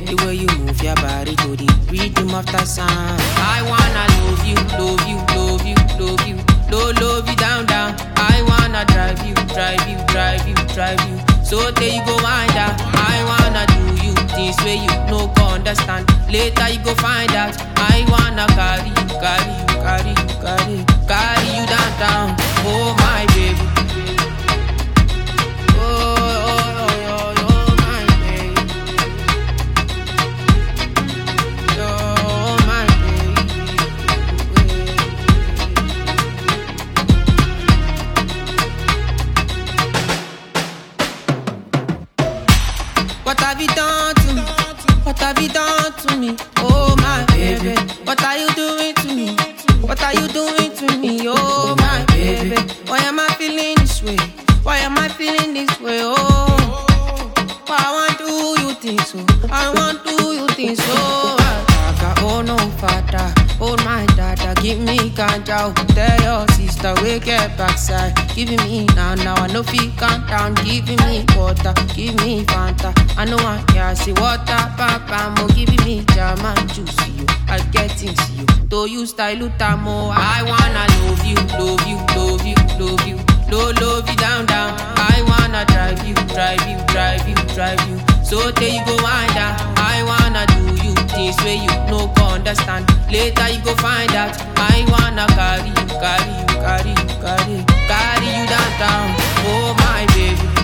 The way you move your body to the rhythm of the sound. I wanna love you, love you, love you, love you. Love you down, down. I wanna drive you, drive you, drive you, drive you. So there you go wind up. I wanna do you things where you no go understand. Later you go find out. I wanna carry you, carry you, carry you, carry you, carry you down, down. Oh my baby. Oh, oh, oh, oh, oh my baby. Oh my What have you done to me? What have you done to me? Oh my baby, what are you doing to me? What are you doing to me? Oh my baby, why am I feeling this way? Why am I feeling this way? Oh, why I want to do you things so? I want to do you things so. Oh no father, oh my dada, give me ganja. Tell your sister we get backside. Giving me now, I know feel calm down. Giving me water, give me Fanta. I know I can see water, papa mo. Giving me jam and juice you. I get into you. Do you style utamo? I wanna love you, love you, love you, love you. Love you down, down. I wanna drive you, drive you, drive you, drive you. So there you go wind up. I wanna do you things where you no go understand. Later you go find out. I wanna carry you, carry you, carry you, carry you, carry you down, down. Oh my baby.